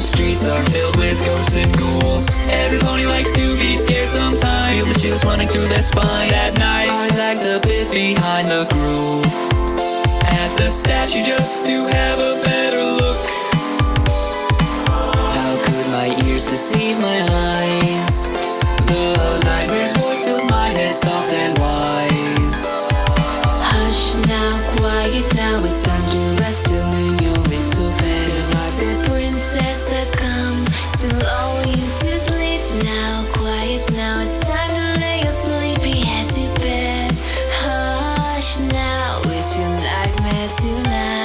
streets are filled with ghosts and ghouls. Every pony likes to be scared sometimes. Feel the chills running through their spine. At night, I lagged a bit behind the groove at the statue just to have a better look. How could my ears deceive my eyes? The nightmare's voice filled my head soft and wise. Hush now, quiet now, it's time to rest till in your little bed. The princess has come to lull you to sleep now. Quiet now, it's time to lay your sleepy head to bed. Hush now, it's your nightmare tonight.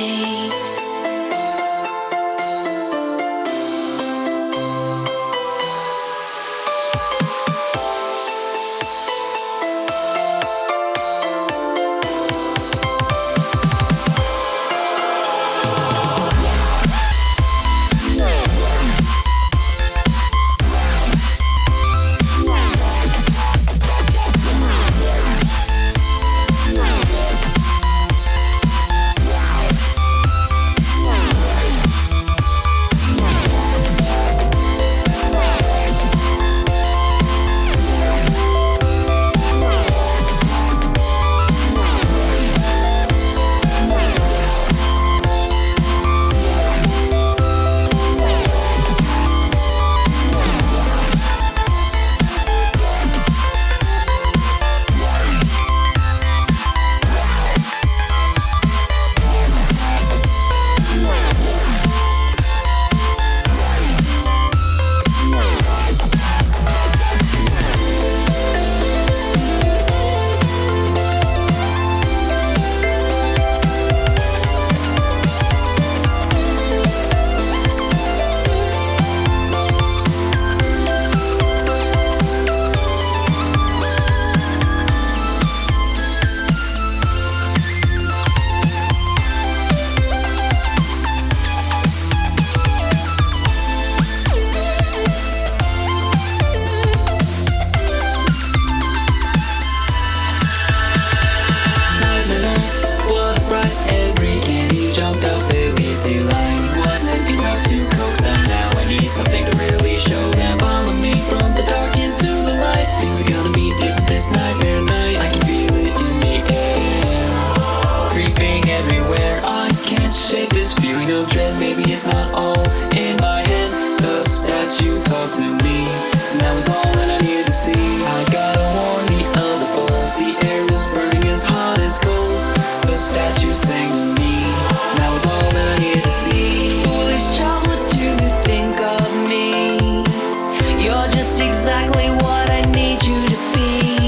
It's not all in my head. The statue talked to me, and that was all that I needed to see. I gotta warn the other foes, the air is burning as hot as coals. The statue sang to me, and that was all that I needed to see. Foolish child, what do you think of me? You're just exactly what I need you to be.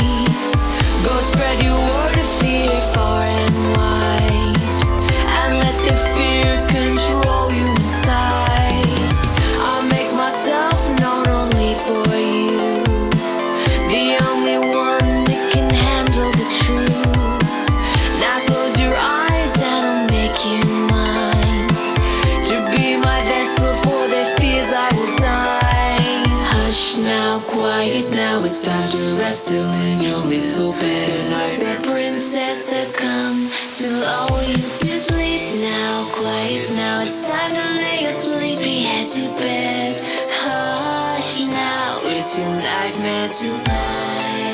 Go spread your word of fear far and wide, and let the fear control you inside. I'll make myself known only for you, the only one that can handle the truth. Now close your eyes and I'll make you mine, to be my vessel for their fears I will die. Hush now, quiet now, it's time to rest till in your little bed. The princess has come to lull you to sleep now. Quiet now, it's time to lay your sleepy head to bed. Hush now, it's your nightmare tonight.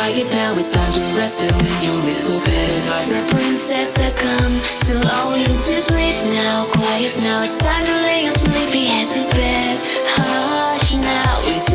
quiet now, it's time to rest in your little bed. The princess has come to lull you to sleep now. Quiet now, it's time to lay your sleepy head to bed. Hush now, it's